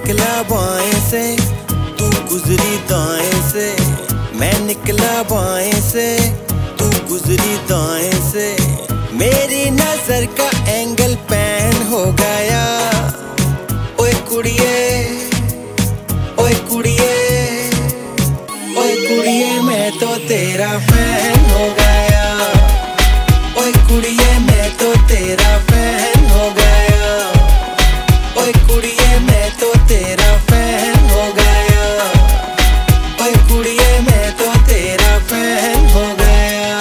निकला बाएं से, तू गुजरी दाएं से। मैं निकला बाएं से, तू गुजरी दाएं से। मेरी नजर का एंगल पैन हो गया। ओए कुड़िए, ओए कुड़िए, ओए कुड़िए, मैं तो तेरा फैन हो गया। ओए कुड़िए, मैं तो तेरा फैन हो गया। ओए कुड़िए, मैं तो तेरा फैन हो गया। ओए कुड़िए, मैं तो तेरा फैन हो गया।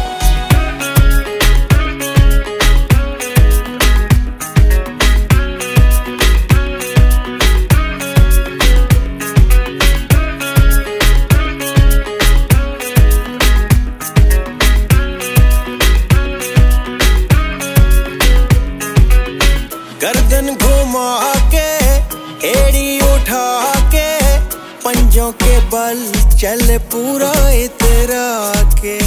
गर्दन घुमा के, एड़ी उठा के, पंजों के बल चल पूरा इतरा के।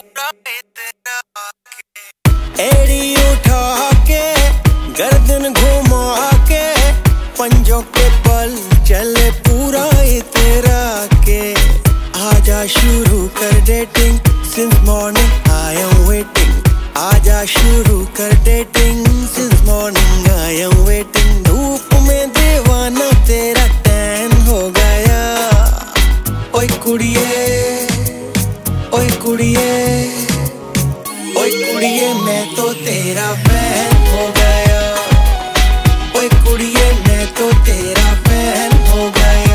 एड़ी उठा के, गर्दन घुमा के, पंजों के बल चल पूरा इतरा के। आजा शुरू कर dating, since morning I am waiting. आजा शुरू कर dating, since morning I am waiting. धूप में दीवाना तेरा टैन हो गया। ओए कुड़िए, ओए कुड़िए, ओए कुड़िए, मैं तो तेरा फैन हो गया। ओए कुड़िए, मैं तो तेरा फैन हो गया।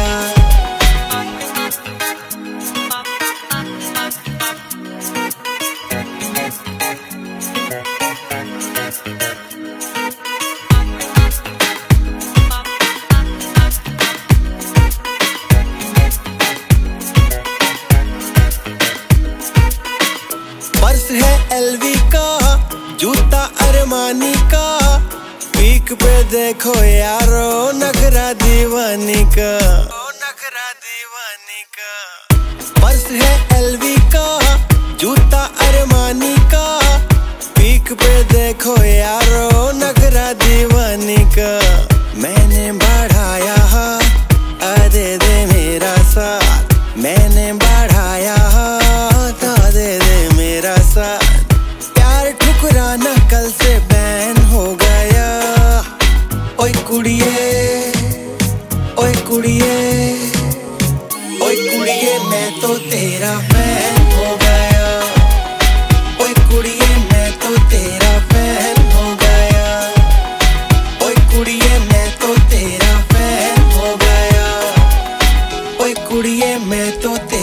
पर्स है एलवी का, जूता अरमानी का। पीक पे देखो यारो नखरा दीवानी का। पर्स है एलवी का, जूता अरमानी का। पीक पे देखो यारो नखरा दीवानी का। मैंने बढ़ाया अरे दे मेरा साथ। मैंने बढ़ाया दे मेरा साथ। प्यार ठुकराना कल से बैन हो गया। ओए कुड़िए, ओए कुड़िए, ओए कुड़िए, मैं तो तेरा फैन हो गया। ओए कुड़िए, मैं तो तेरा फैन हो गया। ओए कुड़िए, मैं तो तेरा फैन हो गया। ओए कुड़िए, मैं तो